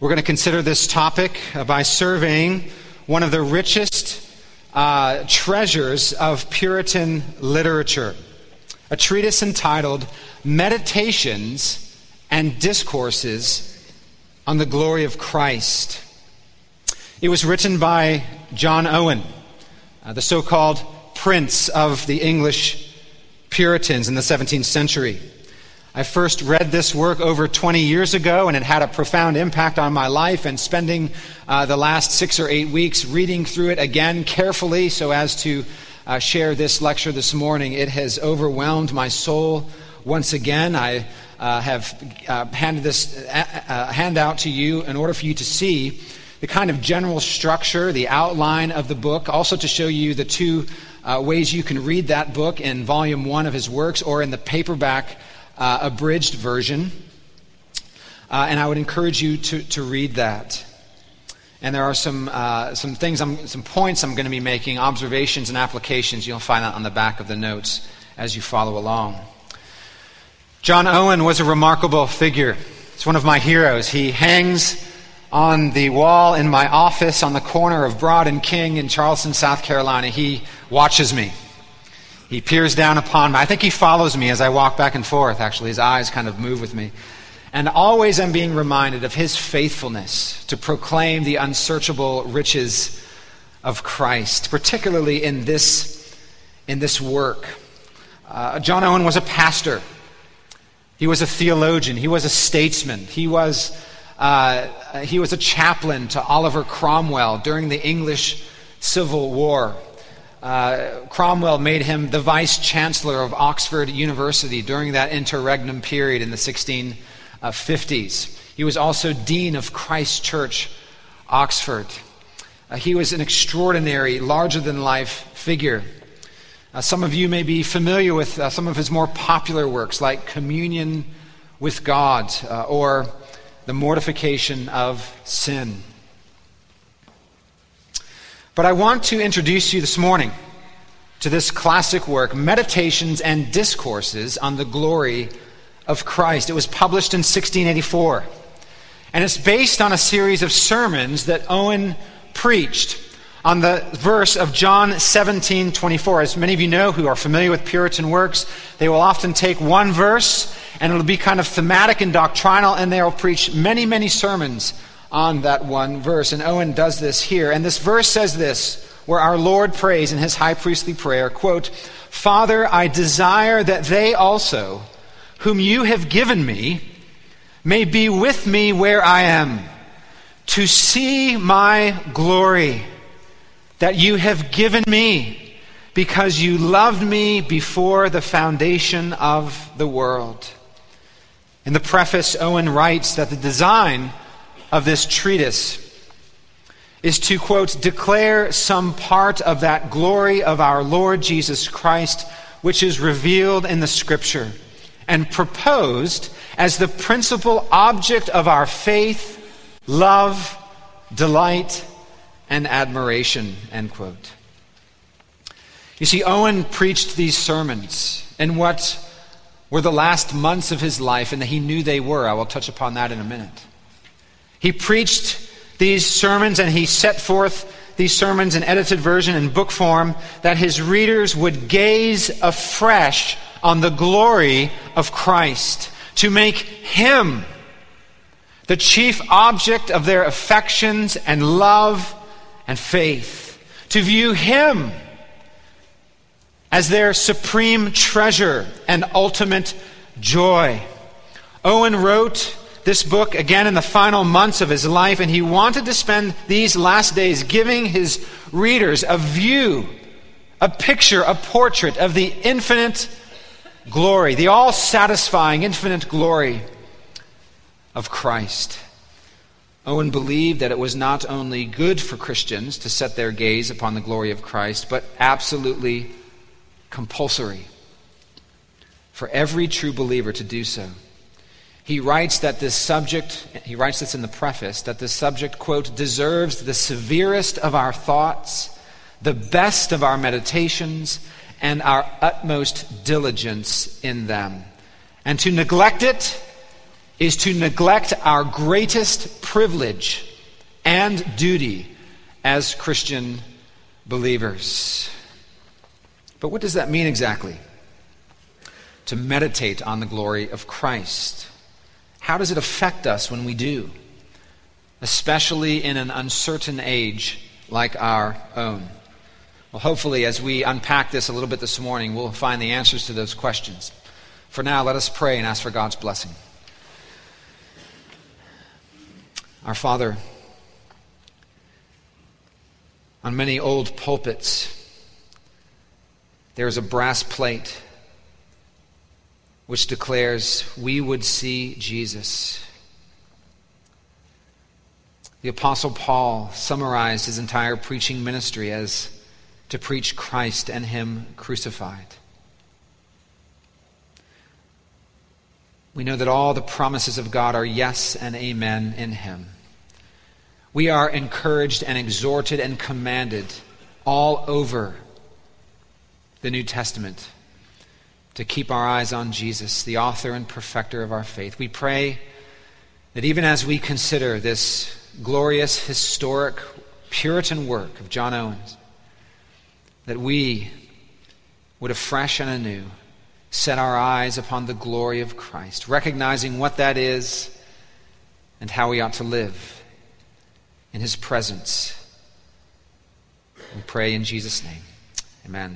We're going to consider this topic by surveying one of the richest treasures of Puritan literature, a treatise entitled Meditations and Discourses on the Glory of Christ. It was written by John Owen, the so-called prince of the English Puritans in the 17th century. I first read this work over 20 years ago, and it had a profound impact on my life, and spending the last 6 or 8 weeks reading through it again carefully so as to share this lecture this morning, it has overwhelmed my soul once again. I have handed this handout to you in order for you to see the kind of general structure, the outline of the book, also to show you the two ways you can read that book in volume 1 of his works or in the paperback abridged version, and I would encourage you to read that. And there are some points I'm going to be making, observations and applications. You'll find that on the back of the notes as you follow along. John Owen was a remarkable figure. It's one of my heroes. He hangs on the wall in my office on the corner of Broad and King in Charleston, South Carolina. He watches me. He peers down upon me. I think he follows me as I walk back and forth, actually. His eyes kind of move with me. And always I'm being reminded of his faithfulness to proclaim the unsearchable riches of Christ, particularly in this work. John Owen was a pastor. He was a theologian. He was a statesman. He was a chaplain to Oliver Cromwell during the English Civil War. Cromwell made him the vice chancellor of Oxford University during that interregnum period in the 1650s. He was also dean of Christ Church, Oxford. He was an extraordinary, larger-than-life figure. Some of you may be familiar with some of his more popular works, like Communion with God or The Mortification of Sin. But I want to introduce you this morning to this classic work, Meditations and Discourses on the Glory of Christ. It was published in 1684, and it's based on a series of sermons that Owen preached on the verse of John 17:24. As many of you know who are familiar with Puritan works, they will often take one verse, and it'll be kind of thematic and doctrinal, and they'll preach many, many sermons on that one verse. And Owen does this here. And this verse says this, where our Lord prays in his high priestly prayer, quote, "Father, I desire that they also, whom you have given me, may be with me where I am, to see my glory that you have given me, because you loved me before the foundation of the world." In the preface, Owen writes that the design of this treatise is to, quote, "declare some part of that glory of our Lord Jesus Christ, which is revealed in the Scripture, and proposed as the principal object of our faith, love, delight, and admiration," end quote. You see, Owen preached these sermons in what were the last months of his life, and he knew they were. I will touch upon that in a minute. He preached these sermons, and he set forth these sermons in edited version in book form, that his readers would gaze afresh on the glory of Christ, to make him the chief object of their affections and love and faith, to view him as their supreme treasure and ultimate joy. Owen wrote this book again in the final months of his life, and he wanted to spend these last days giving his readers a view, a picture, a portrait of the infinite glory, the all-satisfying infinite glory of Christ. Owen believed that it was not only good for Christians to set their gaze upon the glory of Christ, but absolutely compulsory for every true believer to do so. He writes that this subject, he writes this in the preface, that this subject, quote, "deserves the severest of our thoughts, the best of our meditations, and our utmost diligence in them. And to neglect it is to neglect our greatest privilege and duty as Christian believers. But what does that mean exactly? To meditate on the glory of Christ. How does it affect us when we do? Especially in an uncertain age like our own. Well, hopefully, as we unpack this a little bit this morning, we'll find the answers to those questions. For now, let us pray and ask for God's blessing. Our Father, on many old pulpits, there is a brass plate which declares, "We would see Jesus." The Apostle Paul summarized his entire preaching ministry as to preach Christ and Him crucified. We know that all the promises of God are yes and amen in Him. We are encouraged and exhorted and commanded all over the New Testament to keep our eyes on Jesus, the author and perfecter of our faith. We pray that even as we consider this glorious, historic, Puritan work of John Owens, that we would afresh and anew set our eyes upon the glory of Christ, recognizing what that is and how we ought to live in His presence. We pray in Jesus' name. Amen.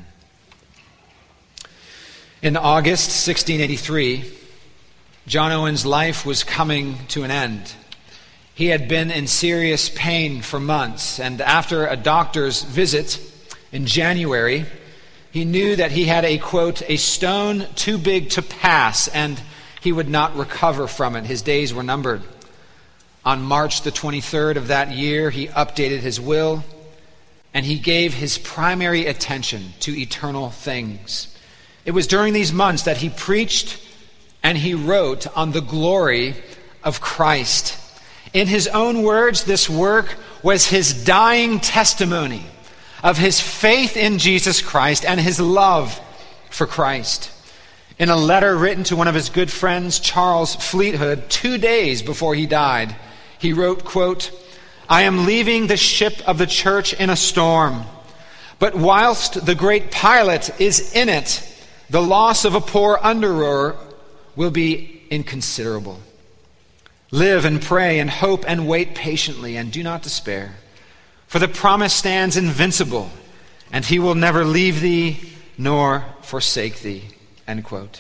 In August 1683, John Owen's life was coming to an end. He had been in serious pain for months, and after a doctor's visit in January, he knew that he had a, quote, "a stone too big to pass," and he would not recover from it. His days were numbered. On March the 23rd of that year, he updated his will, and he gave his primary attention to eternal things. It was during these months that he preached and he wrote on the glory of Christ. In his own words, this work was his dying testimony of his faith in Jesus Christ and his love for Christ. In a letter written to one of his good friends, Charles Fleetwood, 2 days before he died, he wrote, quote, "I am leaving the ship of the church in a storm, but whilst the great pilot is in it, the loss of a poor under-rower will be inconsiderable. Live and pray and hope and wait patiently and do not despair. For the promise stands invincible, and He will never leave thee nor forsake thee." End quote.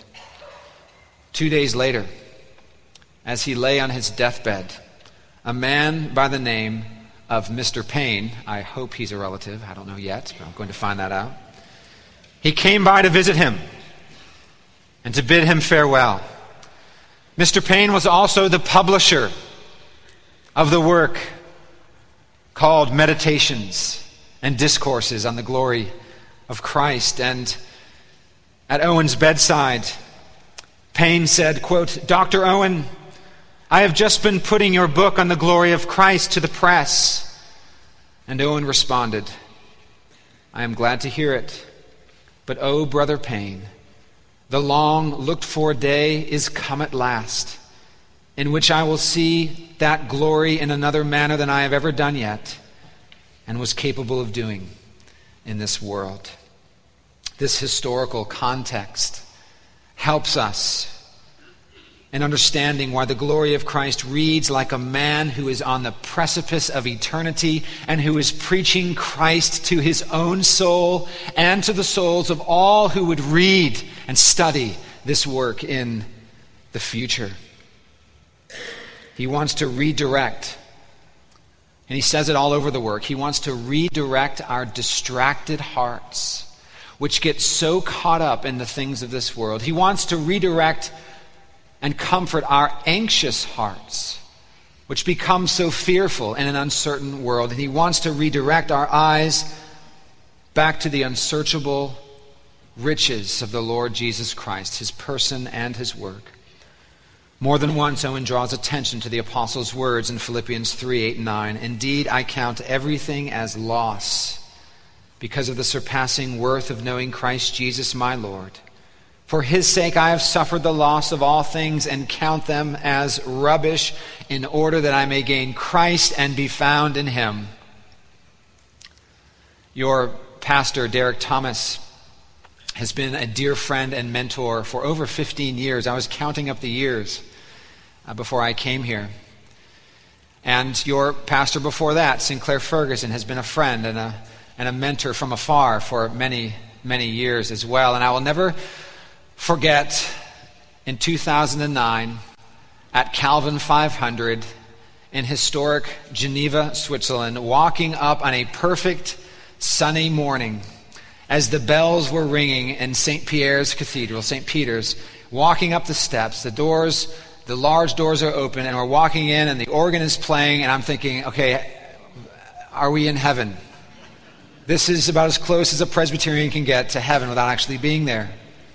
2 days later, as he lay on his deathbed, a man by the name of Mr. Payne, I hope he's a relative, I don't know yet, but I'm going to find that out. He came by to visit him and to bid him farewell. Mr. Payne was also the publisher of the work called Meditations and Discourses on the Glory of Christ. And at Owen's bedside, Payne said, quote, "Dr. Owen, I have just been putting your book on the glory of Christ to the press." And Owen responded, "I am glad to hear it, but oh, Brother Payne, the long looked-for day is come at last, in which I will see that glory in another manner than I have ever done yet, and was capable of doing in this world." This historical context helps us in understanding why the glory of Christ reads like a man who is on the precipice of eternity and who is preaching Christ to his own soul and to the souls of all who would read and study this work in the future. He wants to redirect, and he says it all over the work, he wants to redirect our distracted hearts, which get so caught up in the things of this world. He wants to redirect and comfort our anxious hearts, which become so fearful in an uncertain world. And He wants to redirect our eyes back to the unsearchable riches of the Lord Jesus Christ, His person and His work. More than once, Owen draws attention to the apostles' words in Philippians 3:8-9. "Indeed, I count everything as loss because of the surpassing worth of knowing Christ Jesus my Lord, For his sake I have suffered the loss of all things and count them as rubbish, in order that I may gain Christ and be found in him. Your pastor, Derek Thomas, has been a dear friend and mentor for over 15 years. I was counting up the years before I came here. And your pastor before that, Sinclair Ferguson, has been a friend and a mentor from afar for many, many years as well. And I will never forget, in 2009, at Calvin 500 in historic Geneva, Switzerland, walking up on a perfect sunny morning as the bells were ringing in St. Pierre's Cathedral, St. Peter's, walking up the steps, the large doors are open, and we're walking in, and the organ is playing, and I'm thinking, okay, are we in heaven? This is about as close as a Presbyterian can get to heaven without actually being there.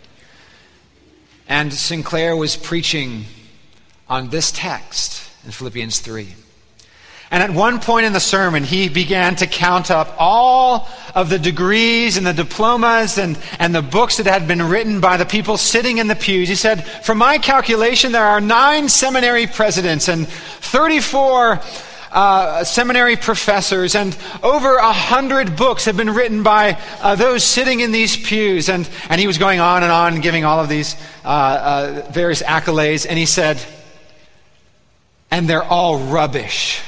And Sinclair was preaching on this text in Philippians 3. And at one point in the sermon, he began to count up all of the degrees and the diplomas and the books that had been written by the people sitting in the pews. He said, from my calculation, there are 9 seminary presidents and 34 seminary professors, and over 100 books have been written by those sitting in these pews. And he was going on and giving all of these various accolades. And he said, and they're all rubbish.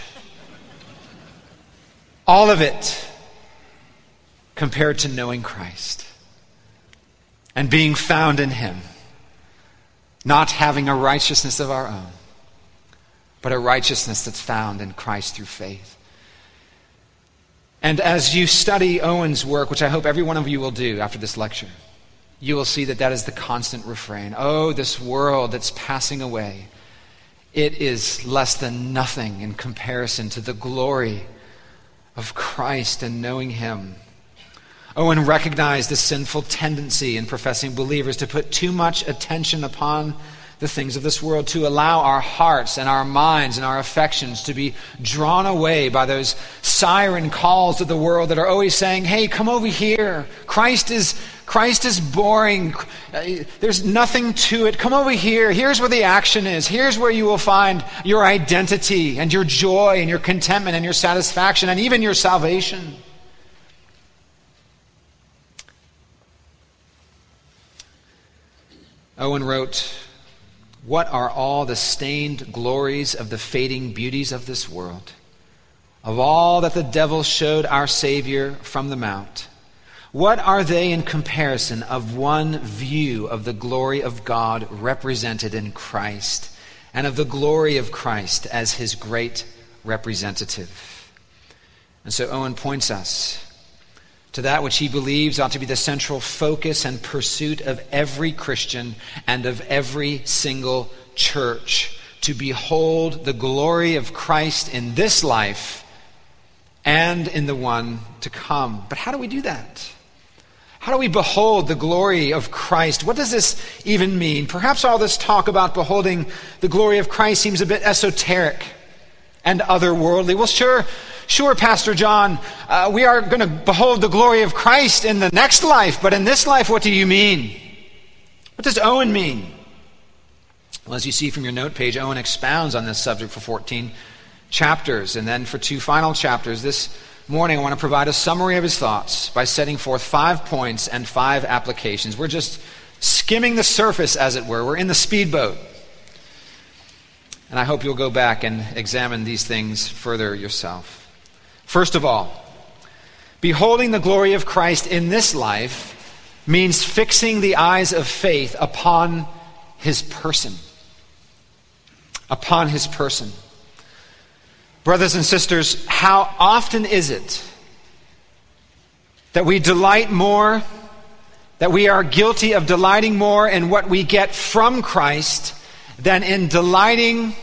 All of it compared to knowing Christ and being found in him, not having a righteousness of our own, but a righteousness that's found in Christ through faith. And as you study Owen's work, which I hope every one of you will do after this lecture, you will see that that is the constant refrain. Oh, this world that's passing away, it is less than nothing in comparison to the glory of Christ and knowing him. Owen recognized the sinful tendency in professing believers to put too much attention upon the things of this world, to allow our hearts and our minds and our affections to be drawn away by those siren calls of the world that are always saying, hey, come over here. Christ is boring. There's nothing to it. Come over here. Here's where the action is. Here's where you will find your identity and your joy and your contentment and your satisfaction and even your salvation. Owen wrote, what are all the stained glories of the fading beauties of this world, of all that the devil showed our Savior from the mount? What are they in comparison of one view of the glory of God represented in Christ, and of the glory of Christ as his great representative? And so Owen points us to that which he believes ought to be the central focus and pursuit of every Christian and of every single church, to behold the glory of Christ in this life and in the one to come. But how do we do that? How do we behold the glory of Christ? What does this even mean? Perhaps all this talk about beholding the glory of Christ seems a bit esoteric and otherworldly. Well, sure, Pastor John, we are going to behold the glory of Christ in the next life, but in this life, what do you mean? What does Owen mean? Well, as you see from your note page, Owen expounds on this subject for 14 chapters, and then for 2 final chapters. This morning, I want to provide a summary of his thoughts by setting forth 5 points and 5 applications. We're just skimming the surface, as it were. We're in the speedboat. And I hope you'll go back and examine these things further yourself. First of all, beholding the glory of Christ in this life means fixing the eyes of faith upon his person. Upon his person. Brothers and sisters, how often is it that we delight more, that we are guilty of delighting more in what we get from Christ than in delighting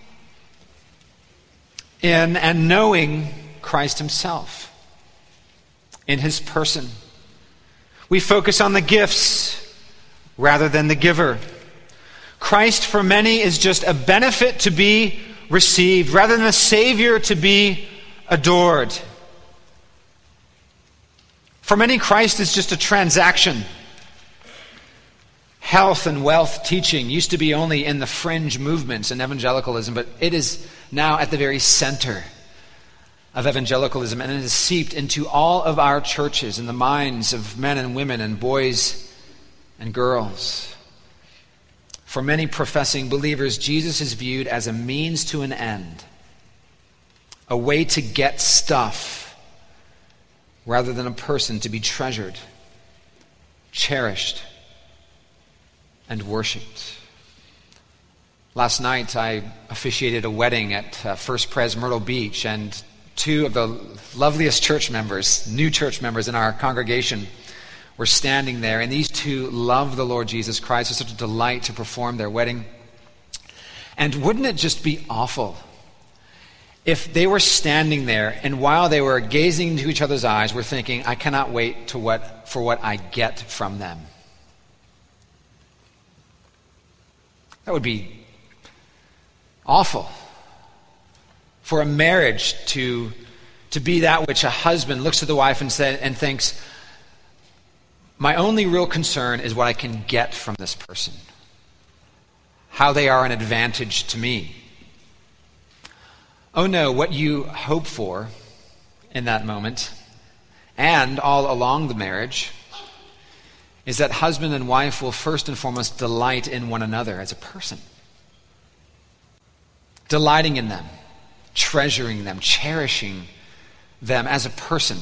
in and knowing Christ himself in his person? We focus on the gifts rather than the giver. Christ for many is just a benefit to be received rather than a Savior to be adored. For many, Christ is just a transaction. Health and wealth teaching used to be only in the fringe movements in evangelicalism, but it is now at the very center of evangelicalism, and it is seeped into all of our churches in the minds of men and women and boys and girls. For many professing believers, Jesus is viewed as a means to an end, a way to get stuff, rather than a person to be treasured, cherished, and worshipped. Last night I officiated a wedding at First Pres Myrtle Beach, and two of the loveliest church members, new church members in our congregation, were standing there, and these two love the Lord Jesus Christ. It's such a delight to perform their wedding. And wouldn't it just be awful if they were standing there, and while they were gazing into each other's eyes, were thinking, I cannot wait for what I get from them. That would be awful. For a marriage to be that which a husband looks at the wife and thinks, my only real concern is what I can get from this person, how they are an advantage to me. Oh no, what you hope for in that moment, and all along the marriage, is that husband and wife will first and foremost delight in one another as a person. Delighting in them, treasuring them, cherishing them as a person.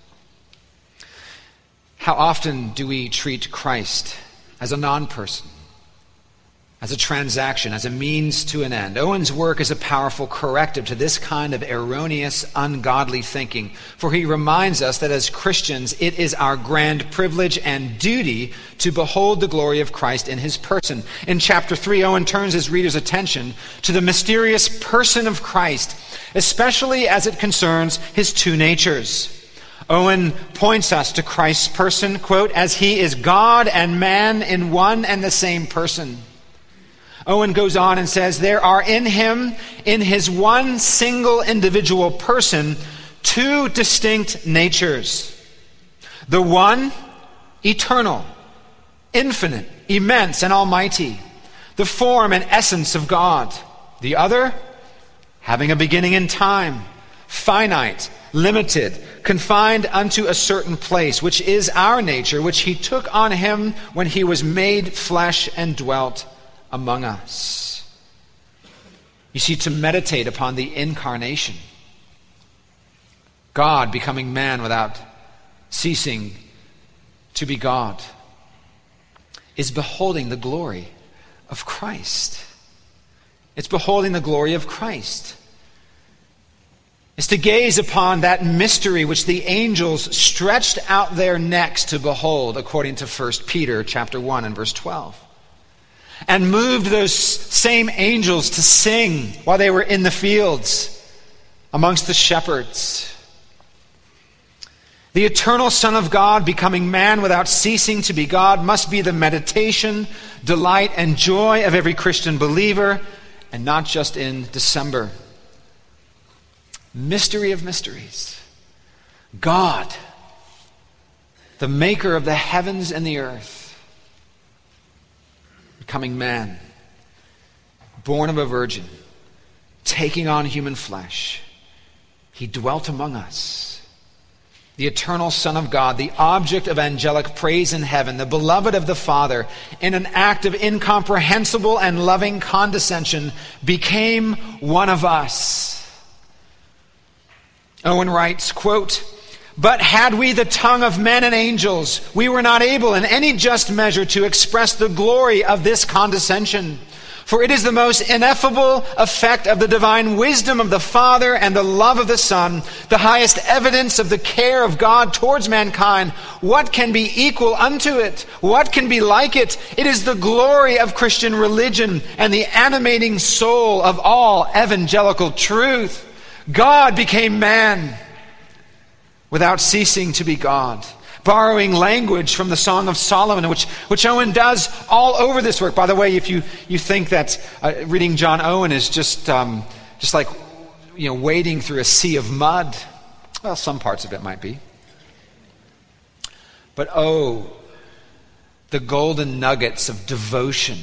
How often do we treat Christ as a non-person, as a transaction, as a means to an end? Owen's work is a powerful corrective to this kind of erroneous, ungodly thinking, for he reminds us that as Christians, it is our grand privilege and duty to behold the glory of Christ in his person. In chapter 3, Owen turns his readers' attention to the mysterious person of Christ, especially as it concerns his two natures. Owen points us to Christ's person, quote, as he is God and man in one and the same person. Owen goes on and says, there are in him, in his one single individual person, two distinct natures. The one, eternal, infinite, immense, and almighty, the form and essence of God. The other, having a beginning in time, finite, limited, confined unto a certain place, which is our nature, which he took on him when he was made flesh and dwelt among us. You see, to meditate upon the incarnation, God becoming man without ceasing to be God, is beholding the glory of Christ. It's beholding the glory of Christ. It's to gaze upon that mystery which the angels stretched out their necks to behold, according to 1 Peter chapter 1 and verse 12. And moved those same angels to sing while they were in the fields amongst the shepherds. The eternal Son of God becoming man without ceasing to be God must be the meditation, delight, and joy of every Christian believer, and not just in December. Mystery of mysteries. God, the maker of the heavens and the earth, becoming man, born of a virgin, taking on human flesh. He dwelt among us. The eternal Son of God, the object of angelic praise in heaven, the beloved of the Father, in an act of incomprehensible and loving condescension, became one of us. Owen writes, quote, but had we the tongue of men and angels, we were not able in any just measure to express the glory of this condescension. For it is the most ineffable effect of the divine wisdom of the Father and the love of the Son, the highest evidence of the care of God towards mankind. What can be equal unto it? What can be like it? It is the glory of Christian religion and the animating soul of all evangelical truth. God became man without ceasing to be God. Borrowing language from the Song of Solomon, which Owen does all over this work. By the way, if you think that reading John Owen is just like wading through a sea of mud, well, some parts of it might be. But oh, the golden nuggets of devotion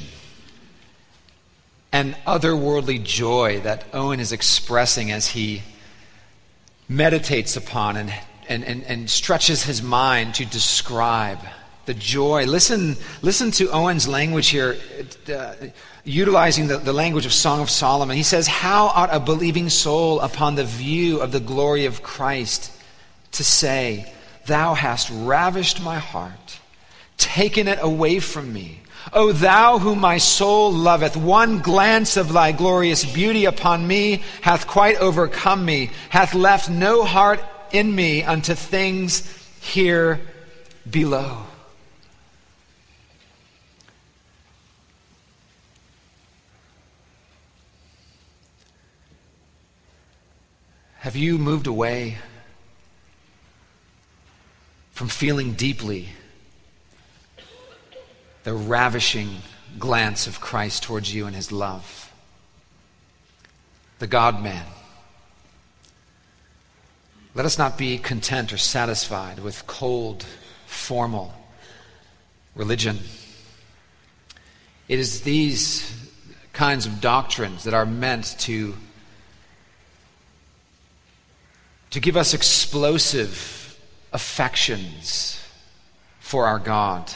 and otherworldly joy that Owen is expressing as he meditates upon and stretches his mind to describe the joy. Listen to Owen's language here, utilizing the language of Song of Solomon. He says, "How ought a believing soul upon the view of the glory of Christ to say, 'Thou hast ravished my heart, taken it away from me. O thou whom my soul loveth, one glance of thy glorious beauty upon me hath quite overcome me, hath left no heart in me unto things here below.'" Have you moved away from feeling deeply the ravishing glance of Christ towards you and his love? The God-man. Let us not be content or satisfied with cold, formal religion. It is these kinds of doctrines that are meant to give us explosive affections for our God.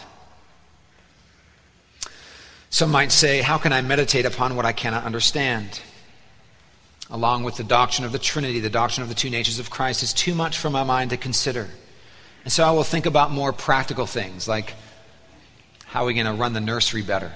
Some might say, how can I meditate upon what I cannot understand? Along with the doctrine of the Trinity, the doctrine of the two natures of Christ is too much for my mind to consider. And so I will think about more practical things, like how are we going to run the nursery better?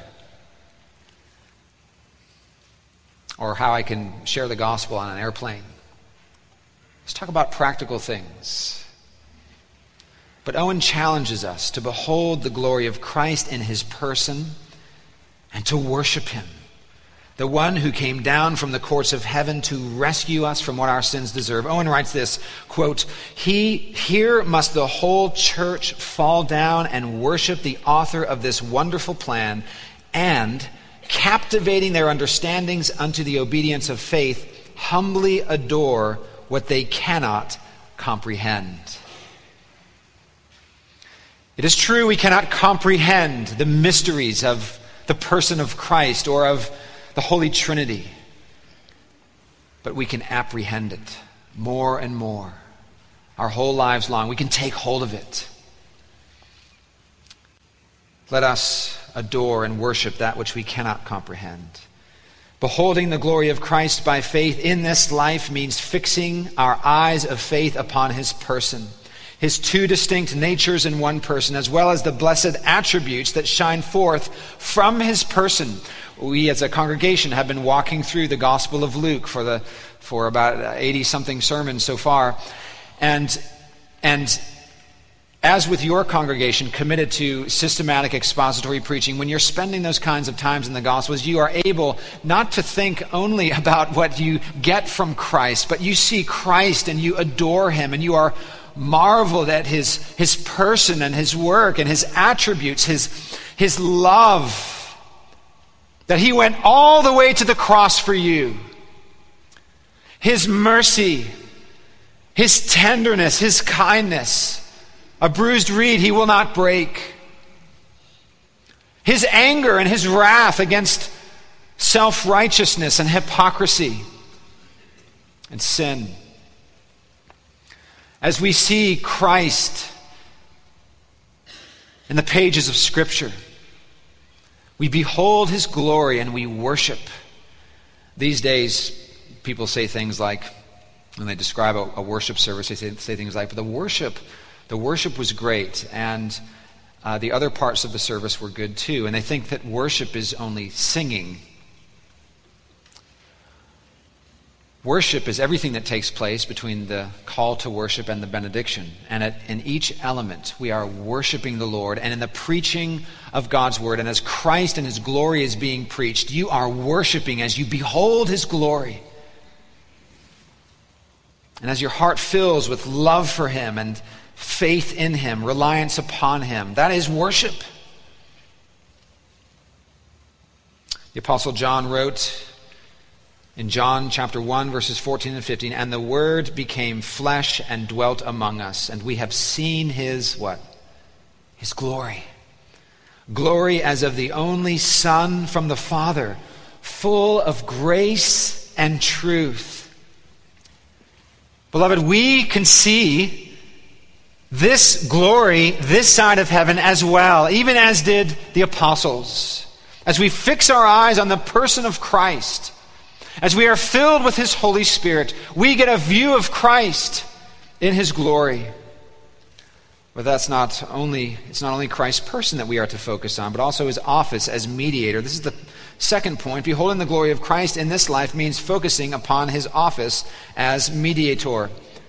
Or how I can share the gospel on an airplane. Let's talk about practical things. But Owen challenges us to behold the glory of Christ in his person and to worship him, the one who came down from the courts of heaven to rescue us from what our sins deserve. Owen writes this, quote, "Here must the whole church fall down and worship the author of this wonderful plan, and, captivating their understandings unto the obedience of faith, humbly adore what they cannot comprehend." It is true we cannot comprehend the mysteries of the person of Christ or of the Holy Trinity, but we can apprehend it more and more our whole lives long. We can take hold of it. Let us adore and worship that which we cannot comprehend. Beholding the glory of Christ by faith in this life means fixing our eyes of faith upon his person, his two distinct natures in one person, as well as the blessed attributes that shine forth from his person. We as a congregation have been walking through the Gospel of Luke for about 80-something sermons so far. And as with your congregation committed to systematic expository preaching, when you're spending those kinds of times in the Gospels, you are able not to think only about what you get from Christ, but you see Christ and you adore him and you are marveled at his person and his work and his attributes, his love, that he went all the way to the cross for you, his mercy, his tenderness, his kindness. A bruised reed he will not break. His anger and his wrath against self-righteousness and hypocrisy and sin. As we see Christ in the pages of Scripture, we behold his glory and we worship. These days, people say things like, when they describe a worship service, they say things like, but the worship was great, and the other parts of the service were good too. And they think that worship is only singing. Worship is everything that takes place between the call to worship and the benediction. And in each element, we are worshiping the Lord. And in the preaching of God's word, and as Christ and his glory is being preached, you are worshiping as you behold his glory. And as your heart fills with love for him and faith in him, reliance upon him, that is worship. The Apostle John wrote in John chapter 1, verses 14 and 15, "And the Word became flesh and dwelt among us, and we have seen his," what? "His glory. glory as of the only Son from the Father, full of grace and truth. Beloved, we can see this glory this side of heaven as well, even as did the apostles. As we fix our eyes on the person of Christ, as we are filled with His Holy Spirit, we get a view of Christ in His glory. But it's not only Christ's person that we are to focus on, but also His office as mediator. This is the second point. Beholding the glory of Christ in this life means focusing upon His office as mediator.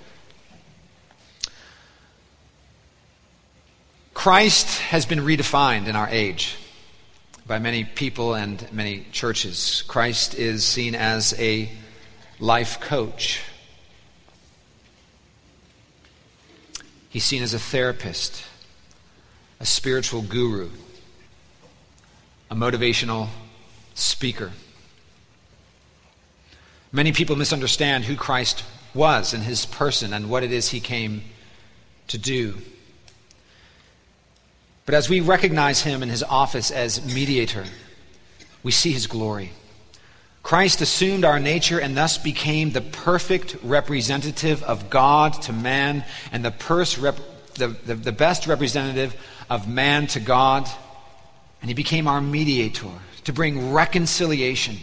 Christ has been redefined in our age by many people and many churches. Christ is seen as a life coach. He's seen as a therapist, a spiritual guru, a motivational speaker. Many people misunderstand who Christ was and His person and what it is He came to do. But as we recognize Him in His office as mediator, we see His glory. Christ assumed our nature and thus became the perfect representative of God to man and the best representative of man to God. And He became our mediator to bring reconciliation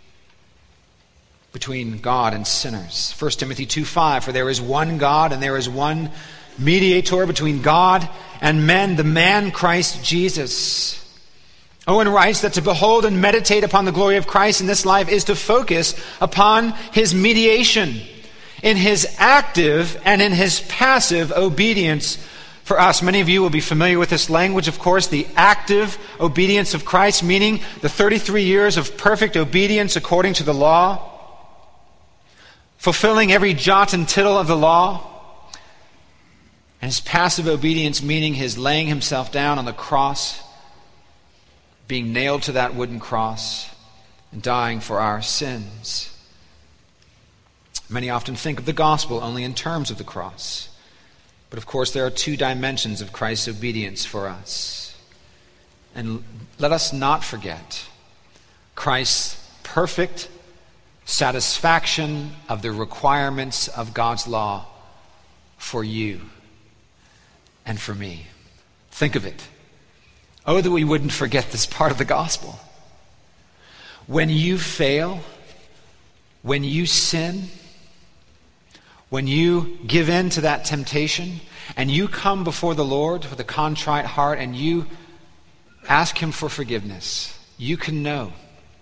between God and sinners. 1 Timothy 2:5, for there is one God and there is one mediator between God and men, the man Christ Jesus. Owen writes that to behold and meditate upon the glory of Christ in this life is to focus upon His mediation in His active and in His passive obedience for us. Many of you will be familiar with this language, of course, the active obedience of Christ, meaning the 33 years of perfect obedience according to the law, fulfilling every jot and tittle of the law. And His passive obedience, meaning His laying Himself down on the cross, being nailed to that wooden cross and dying for our sins. Many often think of the gospel only in terms of the cross. But of course there are two dimensions of Christ's obedience for us. And let us not forget Christ's perfect satisfaction of the requirements of God's law for you and for me. Think of it. Oh, that we wouldn't forget this part of the gospel. When you fail, when you sin, when you give in to that temptation, and you come before the Lord with a contrite heart and you ask Him for forgiveness, you can know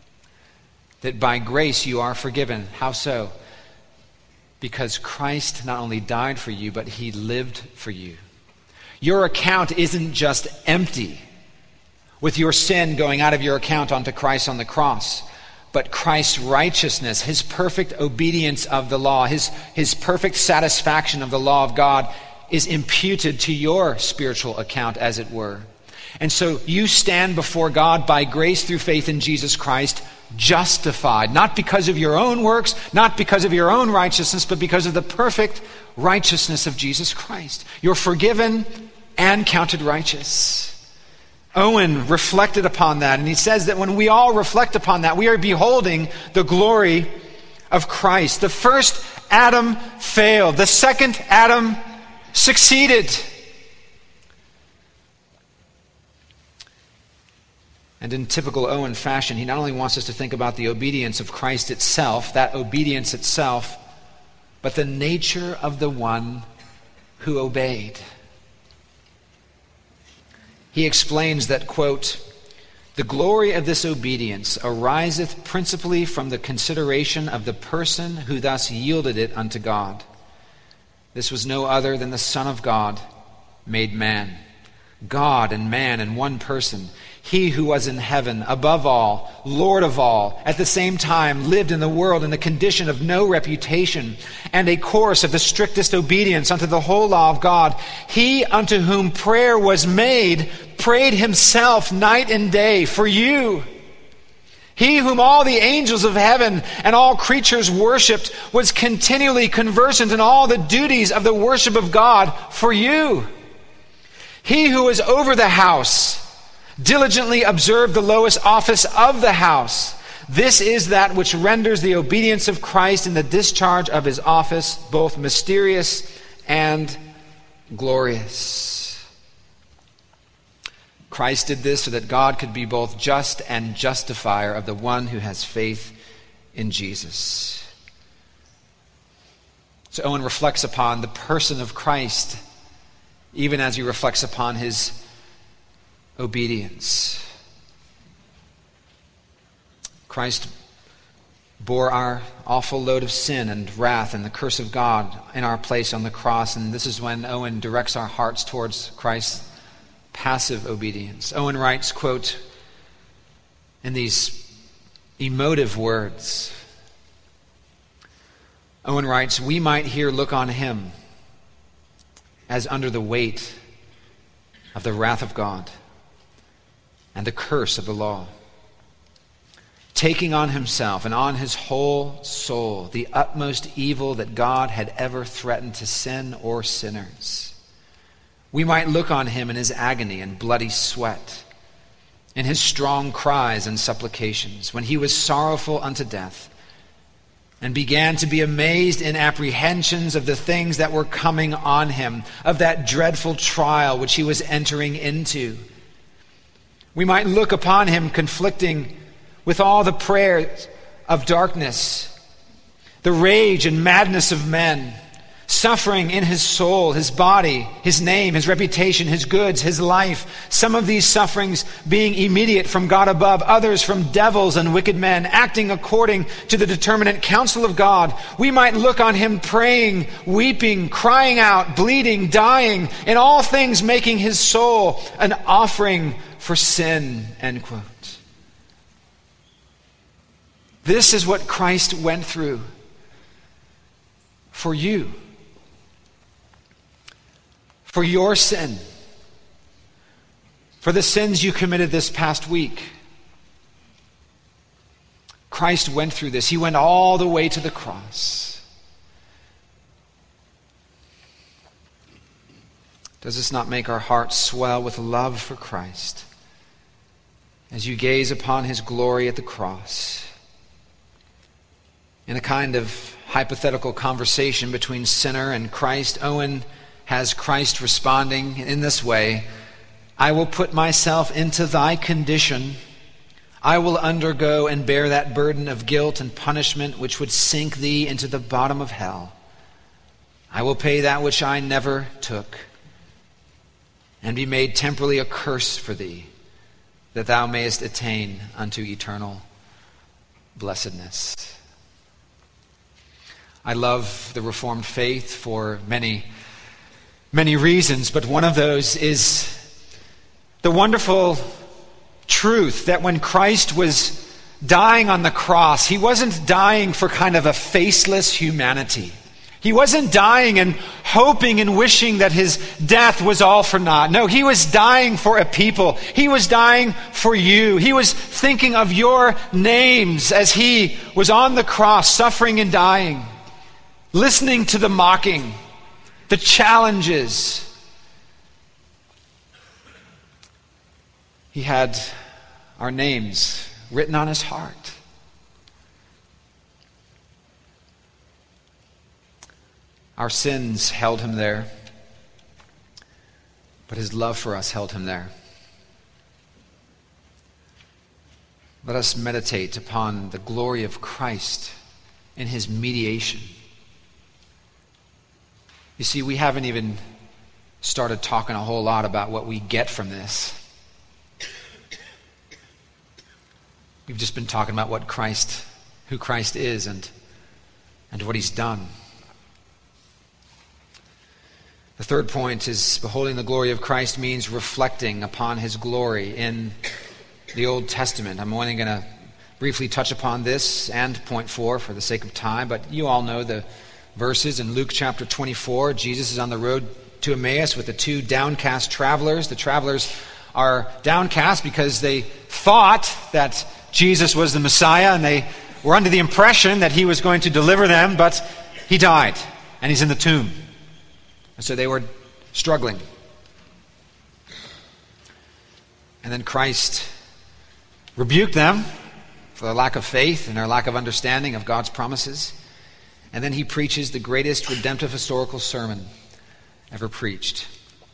that by grace you are forgiven. How so? Because Christ not only died for you, but He lived for you. Your account isn't just empty with your sin going out of your account onto Christ on the cross, but Christ's righteousness, His perfect obedience of the law, His perfect satisfaction of the law of God is imputed to your spiritual account, as it were. And so you stand before God by grace through faith in Jesus Christ, justified, not because of your own works, not because of your own righteousness, but because of the perfect righteousness of Jesus Christ. You're forgiven and counted righteous. Owen reflected upon that, and he says that when we all reflect upon that, we are beholding the glory of Christ. The first Adam failed. The second Adam succeeded. And in typical Owen fashion, he not only wants us to think about the obedience of Christ itself, that obedience itself, but the nature of the one who obeyed. He explains that, quote, the glory of this obedience ariseth principally from the consideration of the person who thus yielded it unto God. This was no other than the Son of God made man. God and man in one person. He who was in heaven, above all, Lord of all, at the same time lived in the world in the condition of no reputation and a course of the strictest obedience unto the whole law of God. He unto whom prayer was made prayed Himself night and day for you. He whom all the angels of heaven and all creatures worshipped was continually conversant in all the duties of the worship of God for you. He who was over the house, Diligently observe the lowest office of the house. This is that which renders the obedience of Christ in the discharge of his office both mysterious and glorious. Christ did this so that God could be both just and justifier of the one who has faith in Jesus. So Owen reflects upon the person of Christ, even as he reflects upon his obedience. Christ bore our awful load of sin and wrath and the curse of God in our place on the cross, and this is when Owen directs our hearts towards Christ's passive obedience. Owen writes, quote, in these emotive words, Owen writes, "We might here look on him as under the weight of the wrath of God and the curse of the law, taking on himself and on his whole soul the utmost evil that God had ever threatened to sin or sinners. We might look on him in his agony and bloody sweat, in his strong cries and supplications, when he was sorrowful unto death, and began to be amazed in apprehensions of the things that were coming on him, of that dreadful trial which he was entering into. We might look upon him conflicting with all the prayers of darkness, the rage and madness of men, suffering in his soul, his body, his name, his reputation, his goods, his life. Some of these sufferings being immediate from God above, others from devils and wicked men, acting according to the determinate counsel of God. We might look on him praying, weeping, crying out, bleeding, dying, in all things making his soul an offering for sin." End quote. This is what Christ went through for you. For your sin, for the sins you committed this past week. Christ went through this. He went all the way to the cross. Does this not make our hearts swell with love for Christ as you gaze upon his glory at the cross? In a kind of hypothetical conversation between sinner and Christ, Owen has Christ responding in this way: "I will put myself into thy condition. I will undergo and bear that burden of guilt and punishment which would sink thee into the bottom of hell. I will pay that which I never took, and be made temporally a curse for thee, that thou mayest attain unto eternal blessedness." I love the Reformed faith for many reasons, but one of those is the wonderful truth that when Christ was dying on the cross, he wasn't dying for kind of a faceless humanity. He wasn't dying and hoping and wishing that his death was all for naught. No, he was dying for a people. He was dying for you. He was thinking of your names as he was on the cross, suffering and dying, listening to the mocking, the challenges. He had our names written on his heart. Our sins held him there, but his love for us held him there. Let us meditate upon the glory of Christ in his mediation. You see, we haven't even started talking a whole lot about what we get from this. We've just been talking about who Christ is and what he's done. The third point is beholding the glory of Christ means reflecting upon his glory in the Old Testament. I'm only going to briefly touch upon this and point 4 for the sake of time, but you all know the verses. In Luke chapter 24, Jesus is on the road to Emmaus with the two downcast travelers. The travelers are downcast because they thought that Jesus was the Messiah, and they were under the impression that he was going to deliver them, but he died, and he's in the tomb. And so they were struggling. And then Christ rebuked them for their lack of faith and their lack of understanding of God's promises. And then he preaches the greatest redemptive historical sermon ever preached.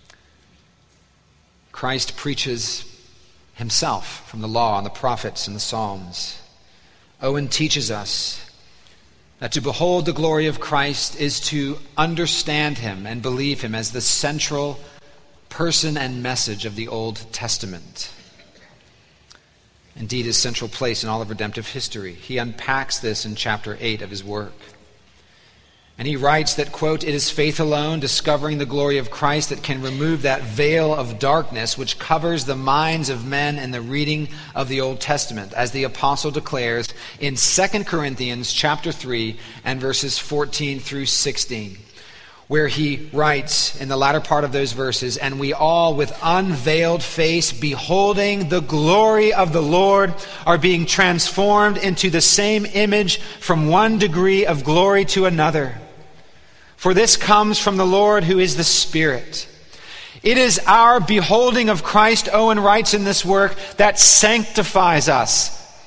Christ preaches himself from the law and the prophets and the Psalms. Owen teaches us that to behold the glory of Christ is to understand him and believe him as the central person and message of the Old Testament. Indeed, his central place in all of redemptive history. He unpacks this in chapter 8 of his work. And he writes that, quote, "It is faith alone, discovering the glory of Christ, that can remove that veil of darkness which covers the minds of men in the reading of the Old Testament," as the apostle declares in 2 Corinthians chapter 3 and verses 14 through 16, where he writes in the latter part of those verses, "And we all with unveiled face, beholding the glory of the Lord, are being transformed into the same image from one degree of glory to another. For this comes from the Lord who is the Spirit." It is our beholding of Christ, Owen writes in this work, that sanctifies us,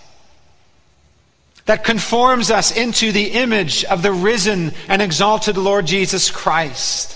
that conforms us into the image of the risen and exalted Lord Jesus Christ.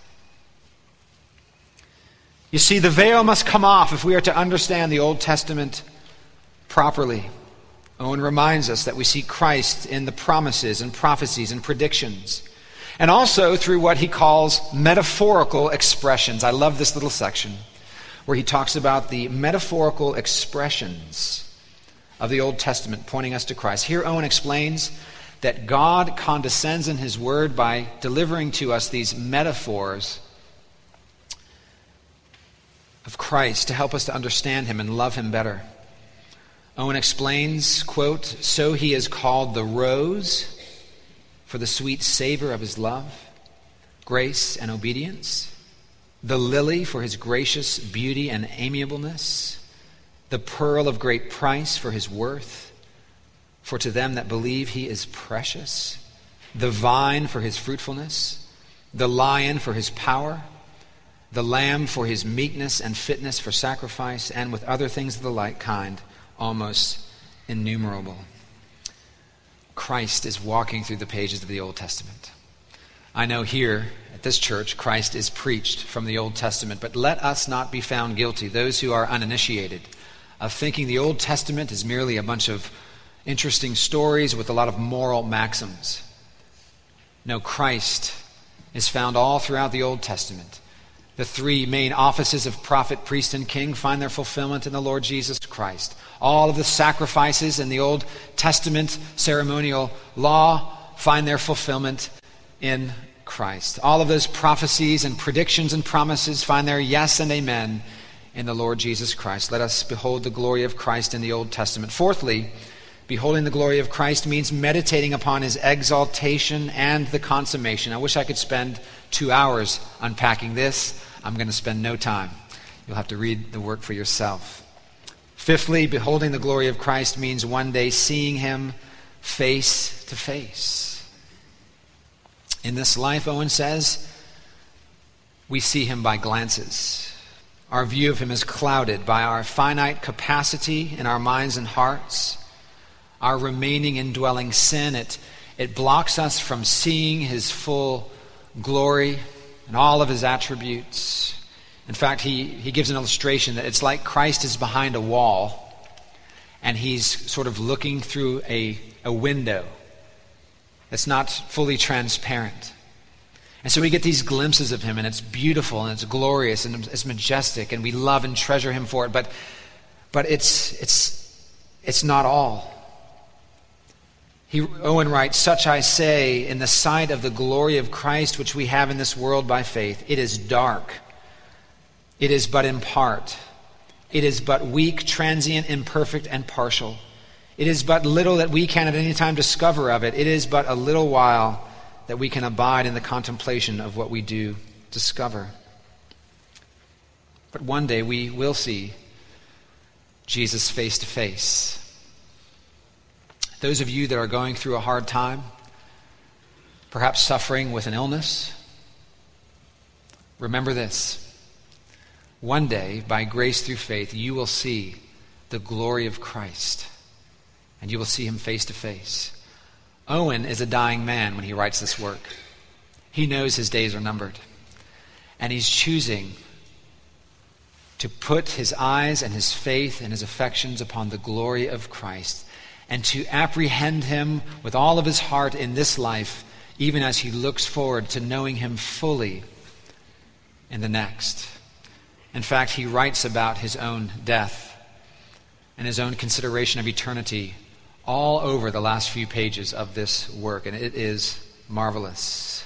You see, the veil must come off if we are to understand the Old Testament properly. Owen reminds us that we see Christ in the promises and prophecies and predictions, and also through what he calls metaphorical expressions. I love this little section where he talks about the metaphorical expressions of the Old Testament pointing us to Christ. Here Owen explains that God condescends in his word by delivering to us these metaphors of Christ to help us to understand him and love him better. Owen explains, quote, "So he is called the rose for the sweet savor of his love, grace, and obedience, the lily for his gracious beauty and amiableness, the pearl of great price for his worth, for to them that believe he is precious, the vine for his fruitfulness, the lion for his power, the lamb for his meekness and fitness for sacrifice, and with other things of the like kind, almost innumerable." Christ is walking through the pages of the Old Testament. I know here at this church, Christ is preached from the Old Testament, but let us not be found guilty, those who are uninitiated, of thinking the Old Testament is merely a bunch of interesting stories with a lot of moral maxims. No, Christ is found all throughout the Old Testament. The three main offices of prophet, priest, and king find their fulfillment in the Lord Jesus Christ. All of the sacrifices in the Old Testament ceremonial law find their fulfillment in Christ. All of those prophecies and predictions and promises find their yes and amen in the Lord Jesus Christ. Let us behold the glory of Christ in the Old Testament. Fourthly, beholding the glory of Christ means meditating upon his exaltation and the consummation. I wish I could spend 2 hours unpacking this. I'm going to spend no time. You'll have to read the work for yourself. Fifthly, beholding the glory of Christ means one day seeing him face to face. In this life, Owen says, we see him by glances. Our view of him is clouded by our finite capacity in our minds and hearts. Our remaining indwelling sin, it blocks us from seeing his full glory and all of his attributes. In fact, he gives an illustration that it's like Christ is behind a wall and he's sort of looking through a window that's not fully transparent. And so we get these glimpses of him, and it's beautiful and it's glorious and it's majestic, and we love and treasure him for it. But it's not all. Owen writes, "Such I say, in the sight of the glory of Christ which we have in this world by faith, it is dark. It is but in part. It is but weak, transient, imperfect, and partial. It is but little that we can at any time discover of it. It is but a little while that we can abide in the contemplation of what we do discover." But one day we will see Jesus face to face. Those of you that are going through a hard time, perhaps suffering with an illness, remember this: one day, by grace through faith, you will see the glory of Christ, and you will see him face to face. Owen is a dying man when he writes this work. He knows his days are numbered, and he's choosing to put his eyes and his faith and his affections upon the glory of Christ, and to apprehend him with all of his heart in this life, even as he looks forward to knowing him fully in the next. In fact, he writes about his own death and his own consideration of eternity all over the last few pages of this work, and it is marvelous.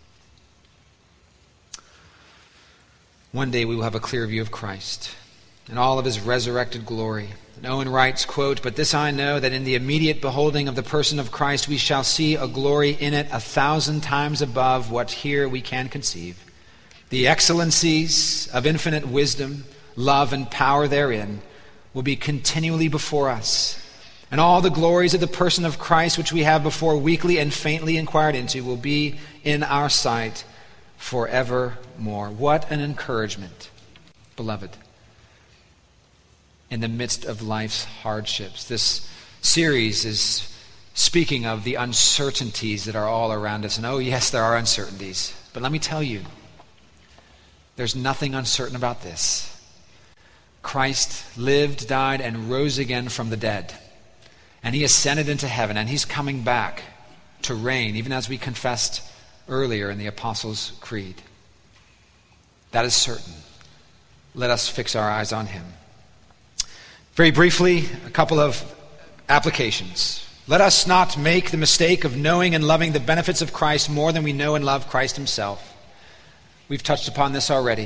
One day we will have a clear view of Christ and all of his resurrected glory. And Owen writes, quote, "But this I know, that in the immediate beholding of the person of Christ we shall see a glory in it 1,000 times above what here we can conceive. The excellencies of infinite wisdom, love, and power therein will be continually before us. And all the glories of the person of Christ, which we have before weakly and faintly inquired into, will be in our sight forevermore." What an encouragement, beloved, in the midst of life's hardships. This series is speaking of the uncertainties that are all around us. And oh yes, there are uncertainties. But let me tell you, there's nothing uncertain about this. Christ lived, died, and rose again from the dead. And he ascended into heaven, and he's coming back to reign, even as we confessed earlier in the Apostles' Creed. That is certain. Let us fix our eyes on him. Very briefly, a couple of applications. Let us not make the mistake of knowing and loving the benefits of Christ more than we know and love Christ himself. We've touched upon this already.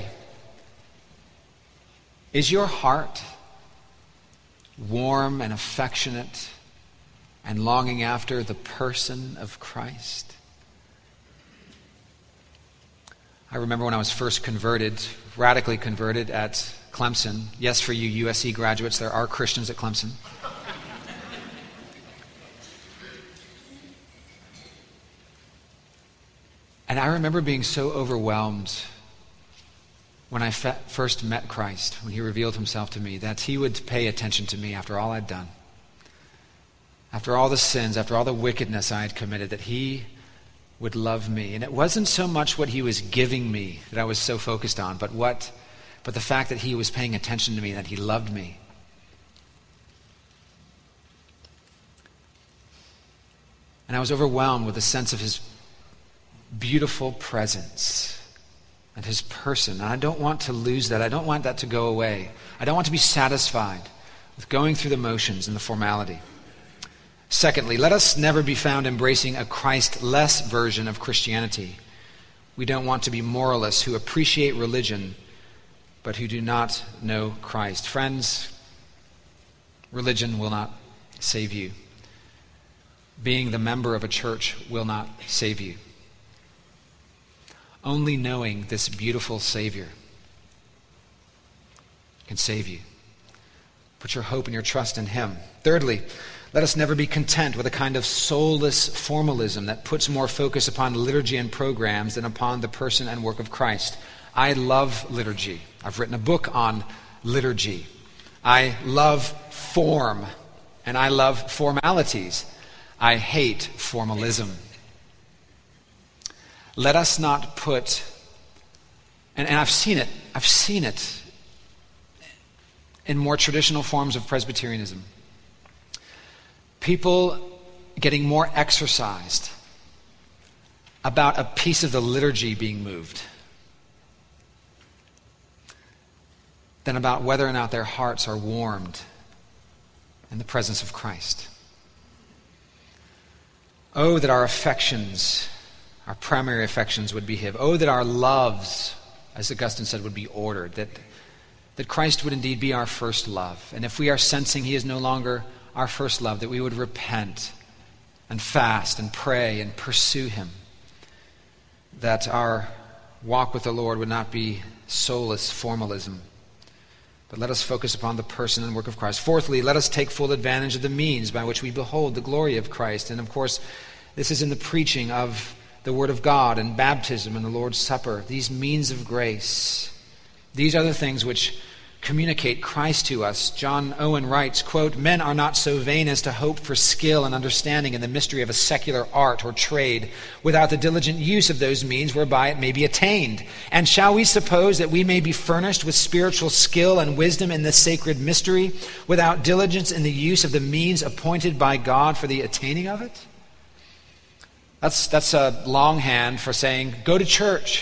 Is your heart warm and affectionate and longing after the person of Christ? I remember when I was first converted, radically converted at Clemson. Yes, for you USC graduates, there are Christians at Clemson. And I remember being so overwhelmed when I first met Christ, when he revealed himself to me, that he would pay attention to me after all I'd done. After all the sins, after all the wickedness I had committed, that he would love me. And it wasn't so much what he was giving me that I was so focused on, but the fact that he was paying attention to me, that he loved me. And I was overwhelmed with a sense of his beautiful presence and his person. And I don't want to lose that. I don't want that to go away. I don't want to be satisfied with going through the motions and the formality. Secondly, let us never be found embracing a Christ-less version of Christianity. We don't want to be moralists who appreciate religion but who do not know Christ. Friends, religion will not save you. Being the member of a church will not save you. Only knowing this beautiful Savior can save you. Put your hope and your trust in him. Thirdly, let us never be content with a kind of soulless formalism that puts more focus upon liturgy and programs than upon the person and work of Christ. I love liturgy. I've written a book on liturgy. I love form, and I love formalities. I hate formalism. Let us not put, and I've seen it in more traditional forms of Presbyterianism. People getting more exercised about a piece of the liturgy being moved than about whether or not their hearts are warmed in the presence of Christ. Oh, that our affections, our primary affections would be him. Oh, that our loves, as Augustine said, would be ordered. That Christ would indeed be our first love. And if we are sensing he is no longer our first love, that we would repent and fast and pray and pursue him. That our walk with the Lord would not be soulless formalism, but let us focus upon the person and work of Christ. Fourthly, let us take full advantage of the means by which we behold the glory of Christ. And of course, this is in the preaching of the Word of God and baptism and the Lord's Supper. These means of grace, These are the things which communicate Christ to us. John Owen writes, quote, "Men are not so vain as to hope for skill and understanding in the mystery of a secular art or trade without the diligent use of those means whereby it may be attained. And shall we suppose that we may be furnished with spiritual skill and wisdom in this sacred mystery without diligence in the use of the means appointed by God for the attaining of it?" That's a longhand for saying, go to church.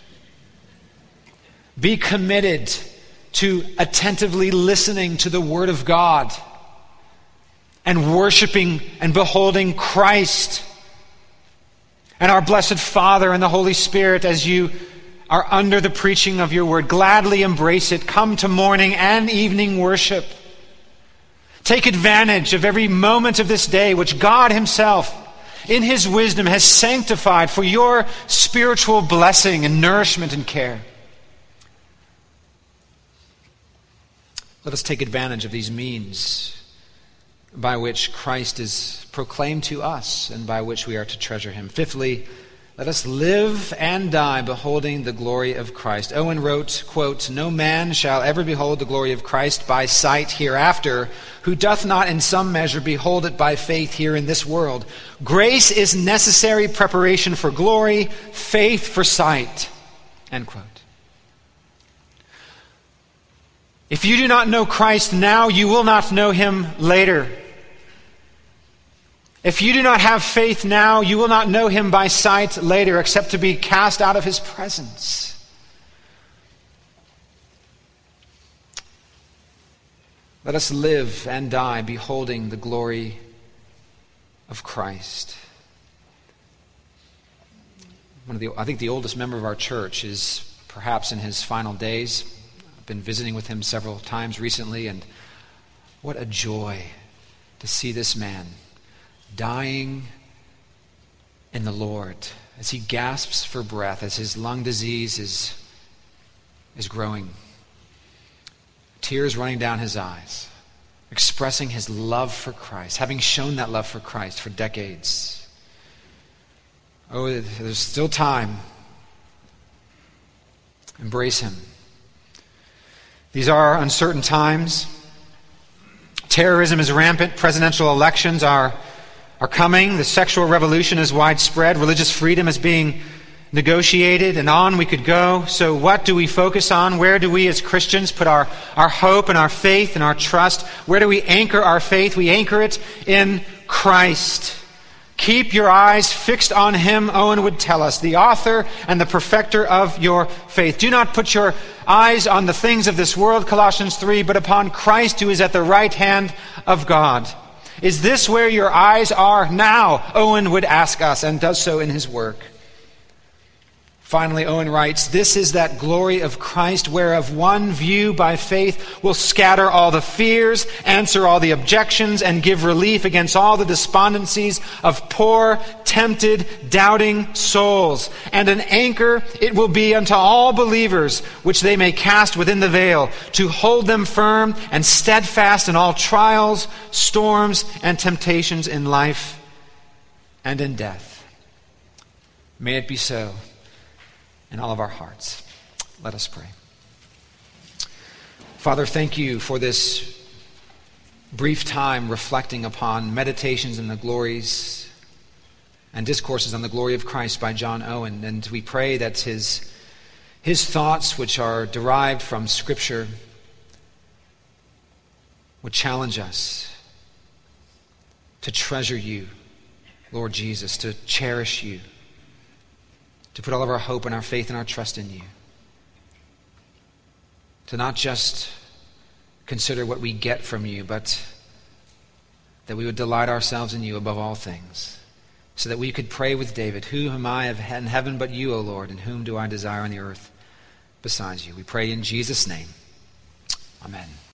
Be committed to attentively listening to the Word of God and worshiping and beholding Christ and our blessed Father and the Holy Spirit as you are under the preaching of your Word. Gladly embrace it. Come to morning and evening worship. Take advantage of every moment of this day which God Himself, in His wisdom, has sanctified for your spiritual blessing and nourishment and care. Let us take advantage of these means by which Christ is proclaimed to us and by which we are to treasure Him. Fifthly, let us live and die beholding the glory of Christ. Owen wrote, quote, "No man shall ever behold the glory of Christ by sight hereafter, who doth not in some measure behold it by faith here in this world. Grace is necessary preparation for glory, faith for sight." End quote. If you do not know Christ now, you will not know Him later. If you do not have faith now, you will not know Him by sight later, except to be cast out of His presence. Let us live and die beholding the glory of Christ. I think the oldest member of our church is perhaps in his final days. I've been visiting with him several times recently, and what a joy to see this man dying in the Lord as he gasps for breath, as his lung disease is growing. Tears running down his eyes, expressing his love for Christ, having shown that love for Christ for decades. Oh, there's still time. Embrace Him. These are uncertain times. Terrorism is rampant. Presidential elections are coming. The sexual revolution is widespread. Religious freedom is being negotiated, and on we could go. So what do we focus on? Where do we as Christians put our hope and our faith and our trust? Where do we anchor our faith? We anchor it in Christ. Keep your eyes fixed on Him, Owen would tell us, the author and the perfecter of your faith. Do not put your eyes on the things of this world, Colossians 3, but upon Christ who is at the right hand of God. Is this where your eyes are now? Owen would ask us, and does so in his work. Finally, Owen writes, "This is that glory of Christ, whereof one view by faith will scatter all the fears, answer all the objections, and give relief against all the despondencies of poor, tempted, doubting souls. And an anchor it will be unto all believers, which they may cast within the veil, to hold them firm and steadfast in all trials, storms, and temptations in life and in death." May it be so in all of our hearts. Let us pray. Father, thank you for this brief time reflecting upon meditations on the glories and discourses on the glory of Christ by John Owen. And we pray that his thoughts, which are derived from Scripture, would challenge us to treasure you, Lord Jesus, to cherish you, to put all of our hope and our faith and our trust in you. To not just consider what we get from you, but that we would delight ourselves in you above all things, so that we could pray with David, "Who am I in heaven but you, O Lord, and whom do I desire on the earth besides you?" We pray in Jesus' name. Amen.